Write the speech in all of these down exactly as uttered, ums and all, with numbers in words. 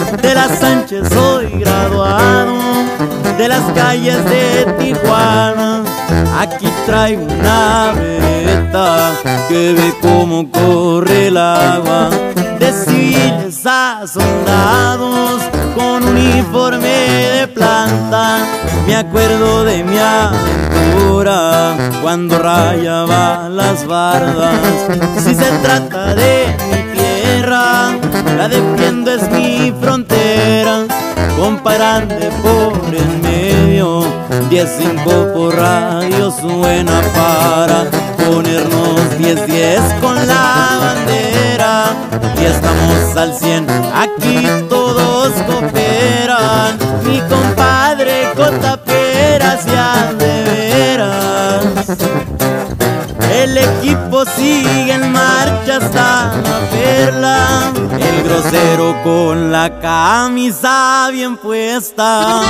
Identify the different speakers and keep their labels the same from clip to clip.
Speaker 1: De la Sánchez soy graduado, de las calles de Tijuana. Aquí traigo una vereta que ve cómo corre el agua. De civiles a soldados con uniforme de planta. Me acuerdo de mi aventura cuando rayaba las bardas. Si se trata de mi tierra, la defiendo, es mi frontera. Comparando por el medio, diez cinco por radio suena para ponernos diez diez con la bandera. Y estamos al cien, aquí todos cooperan. Mi compadre Cotaperas, ya de veras. El equipo sigue en marcha hasta la perla. El grosero con la camisa bien puesta.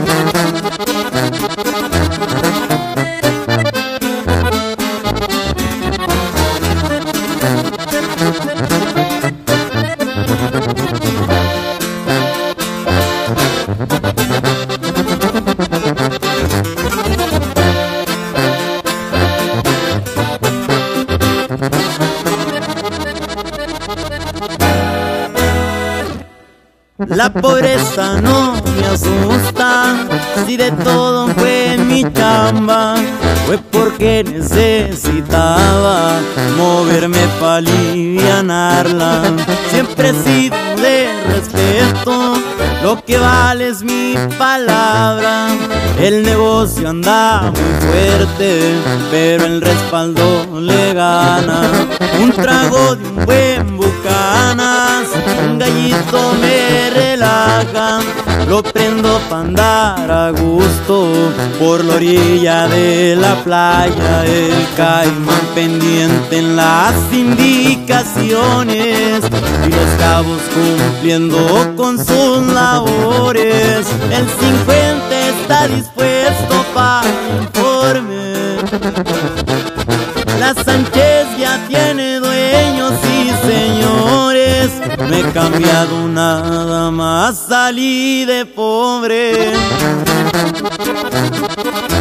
Speaker 1: La pobreza no me asusta, si de todo fue mi chamba, fue porque necesitaba moverme para alivianarla. Siempre he sido de respeto, lo que vale es mi palabra. El negocio anda muy fuerte, pero el respaldo le gana. Un trago de un buen Bucanas, un gallito me relaja. Lo prendo pa' andar a gusto por la orilla de la playa. El Caimán pendiente en las indicaciones y los cabos cumpliendo con sus labores. El cincuenta está dispuesto para informe. La Sánchez ya tiene dueños y señores. No he cambiado nada más, salí de pobre.